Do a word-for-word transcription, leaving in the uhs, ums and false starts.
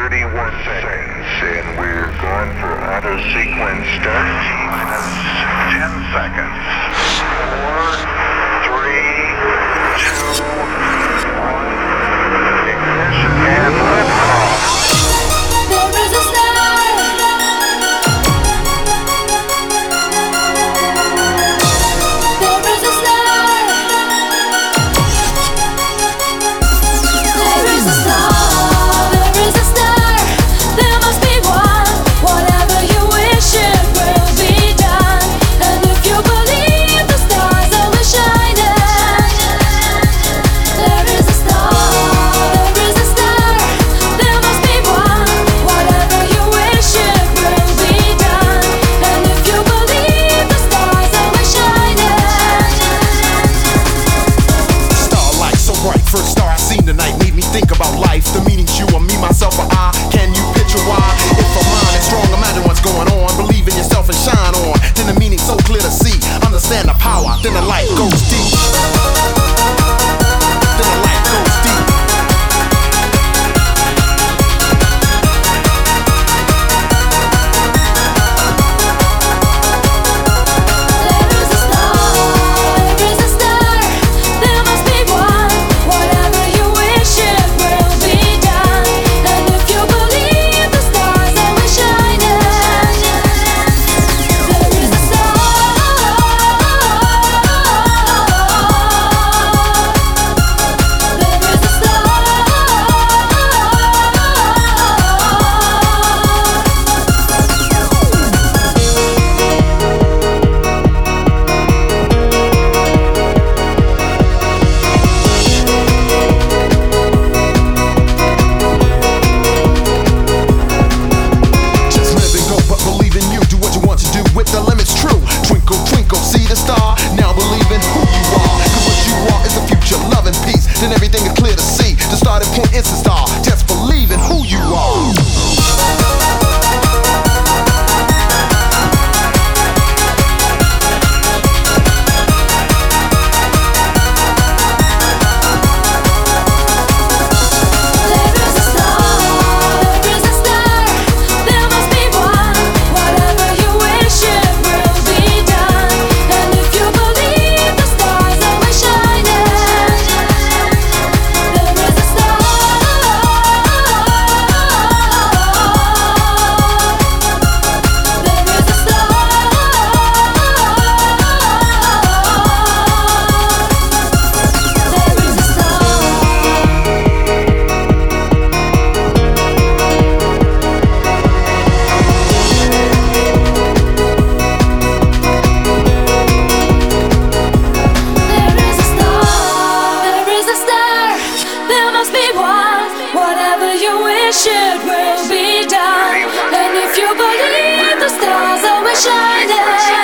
thirty-one seconds, and we're going for auto sequence start. Minus ten seconds. Four, three, two, one. Ignition and liftoff. There is a star. There is a star. There is a star. There is a star. There must be one. Whatever you wish, it will be done. And if you believe the stars always shining, there is a star. There is a star. There must be one. Whatever you wish, it will be done. And if you believe the stars always shining. Starlight so bright, first star I seen tonight made me think about life. The meanings you or me, myself or I. Can you picture why? If a mind is strong, imagine what's going on. Believe in yourself and shine on. Then the meaning so clear to see. Understand the power, then the light goes deep. Then the light goes deep. There is a star, there is a star. There must be one. Whatever you wish, it will be done. And if you believe the stars always shining, there is a star. There is a star. Just live and go, but believe in you. Do what you want to do with the limits true. Twinkle, twinkle, see the star. Now believe in who you are. Cause what you are is the future, love and peace. Then everything is clear to see. The starting point is the star. Just believe in who you are. There is a star, there is a star. There must be one. Whatever you wish, it will be done. And if you believe the stars always shining, there is a star. There is a star. There is a star. There is a star, there is a star. There must be one. Whatever you wish, it will be done. And if you believe the stars always shining.